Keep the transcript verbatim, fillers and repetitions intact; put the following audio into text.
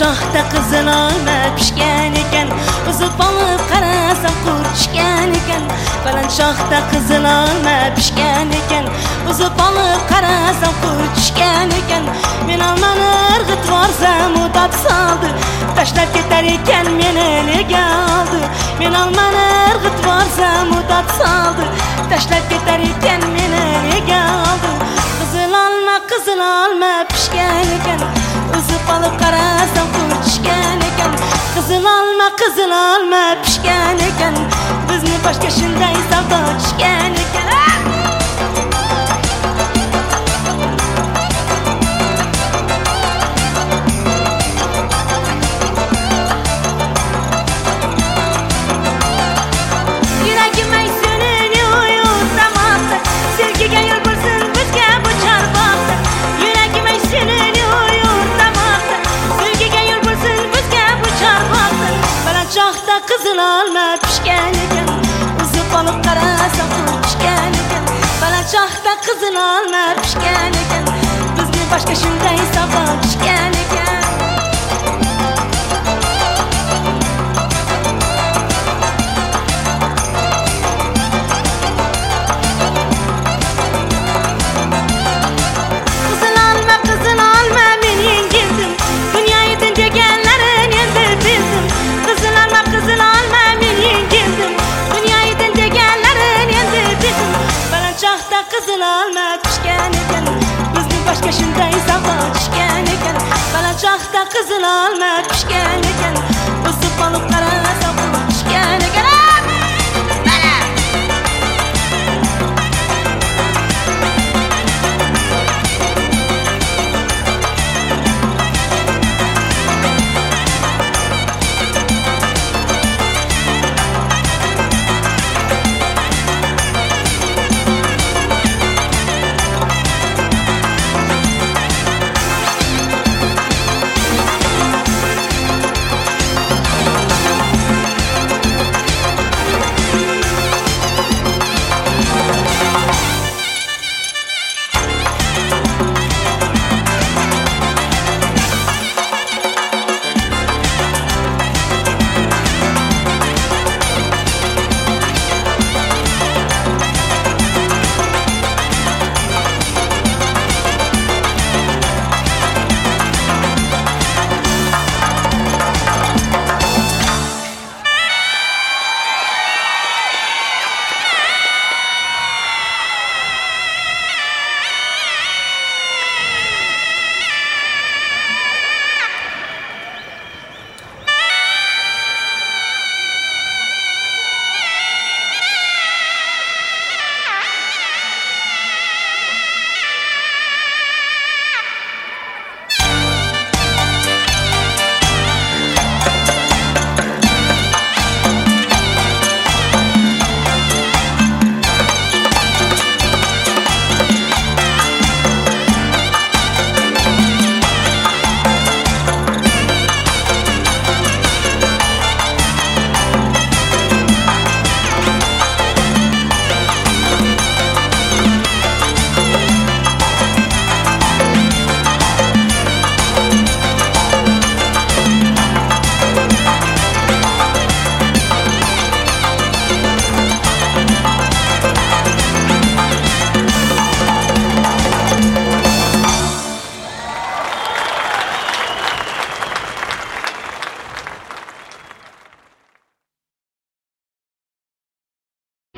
Balançoqda qizil olma pishgan ekan, uzib olib qarasam qurt tushgan ekan. Balançoqda qizil olma pishgan ekan, uzib olib qarasam qurt tushgan ekan. Men olmani irg'itib borsam u dod soldi, tashlab ketar ekan meni nega oldi. Men olmani irg'itib borsam u dod soldi, tashlab ketar ekan meni nega oldi. Qizil olma qizil olma pishgan ekan, uzib olib qarasam qurt tushgan ekan. Qizil olma qizil olma pishgan ekan, bizni boshqa shunday savdo tushgan ekan. Yuragim ay seni uyutamoqda, sevgiga yo'l bo'lsin bizga bu chorvoqda. Yuragim ay seni uyutamoqda, sevgiga yo'l bo'lsin bizga bu chorvoqda. Balançoqda qizil olma pishgan ekan, uzib olib qarasam qurt tushgan ekan. Balançoqda qizil olma pishgan ekan, bizni boshqa shunday savdo tushgan ekan. Qizil olma qizil olma men yengildim, dunyoyidin deganlarin endi bildim. Qizil olma qizil olma men yengildim, dunyoyidin deganlarin endi bildim. Balançoqda qizil olma pishgan ekan, bizni boshqa shunday savdo tushgan ekan. Balançoqda qizil olma pishgan ekan,